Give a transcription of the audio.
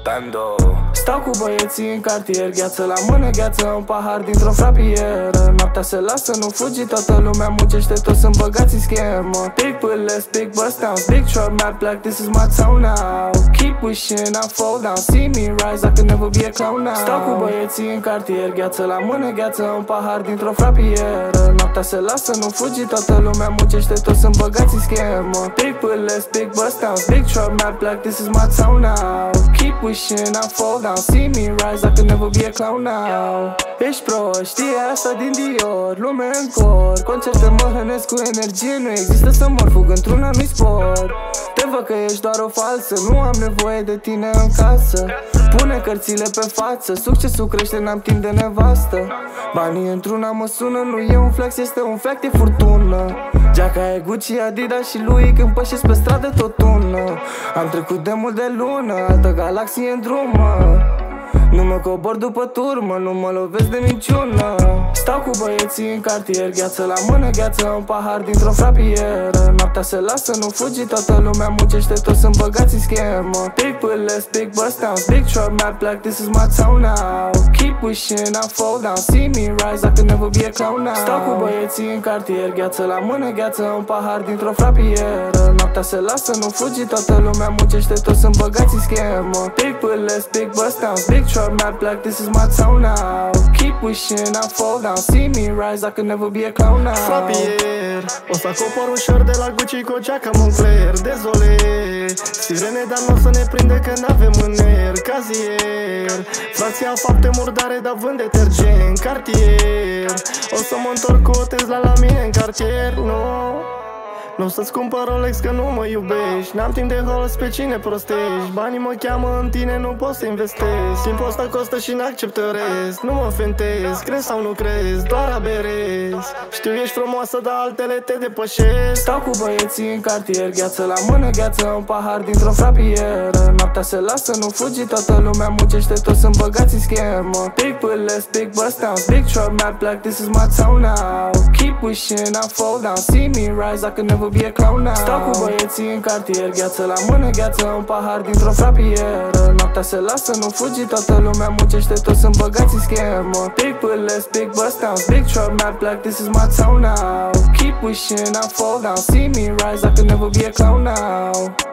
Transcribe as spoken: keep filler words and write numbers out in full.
Bando. Stau cu băieții în cartier, gheață la mână, gheață un pahar dintr-o frapieră. Noaptea se lasă, nu fugi, toată lumea muncește, toți sunt băgați în schemă. Big bullets, big bust downs, big truck, mad black, this is my town now. Keep wishing I fall down, see me rise, I could never be a clown now. Stau cu băieții în cartier, gheață la mână, gheață un pahar dintr-o frapieră. Noaptea se lasă, nu fugi, toată lumea muncește, toți sunt băgați în schemă. Big bullets, big bust downs, big truck, mad black, this is my town now. Keep wishing I fall down, see me rise, I could never be a clown now. Ești prost, știi asta din Dior, lume în cor, concerte mă hrănesc cu energie, nu există să mor, fug într-un anumit sport. Te văd că ești doar o falsă, nu am nevoie de tine în casă. Pune cărțile pe față, succesul crește, n-am timp de nevastă. Banii într-una mă sună, nu e un flex, este un fact, e furtună. Geaca e Gucci, Adidas și lui, când pășesc pe stradă tot ună. Am trecut de mult de lună, altă galaxie în drumă. Nu mă cobor după turmă, nu mă lovesc de minciună. Stau cu băieții în cartier, gheață la mână, gheață un pahar dintr-o frapieră. Noaptea se lasă, nu fugi, toată lumea muncește, toți sunt băgați în schemă. Big bullets, big bust downs, big truck, mad black, this is my town now. Keep wishing I fall down, see me rise, I could never be a clown now. Stau cu băieții în cartier, gheață la mână, gheață un pahar dintr-o frapieră. Noaptea se lasă, nu fugi, toată lumea muncește, toți sunt băgați în schemă. Big bullets, big bust downs, big truck, mad black, this is my town now. Keep wishing I fall down, see me rise, I could never be a clown now. Frapier, o să acopăr ușor de la Gucci cu o geacă Moncler. Dezolé, sirene, dar n-o să ne prinde că n-avem mâner. Cazier, frații au fapte murdare, dar vând detergent. Cartier, o să mă întorc cu o Tesla la mine în cartier, nu? Nu o să-ți cumpăr Rolex că nu mă iubești. N-am timp de host, pe cine prostești. Banii mă cheamă în tine, nu pot să investesc. Timpul ăsta costă și n-accept rest. Nu mă fentez, crezi sau nu crezi, doar aberezi. Știu ești frumoasă, dar altele te depășesc. Stau cu băieții în cartier, gheață la mână, gheață un pahar dintr-o frapieră. Noaptea se lasă, nu fugi, toată lumea muncește, toți sunt băgați în schemă. Big bullets, big bust downs, big truck, mad black, this is my town now. Keep wishing I fall down, see me rise, I could never be a clown now. Stau cu băieții în cartier, gheață la mână, gheață un pahar dintr-o frapieră. Noaptea se lasă, nu fugi, toată lumea muncește, toți sunt băgați în schemă. Big bullets, big bust downs, big truck, mad black, this is my town now. Keep wishing I fall down, see me rise, I could never be a clown now.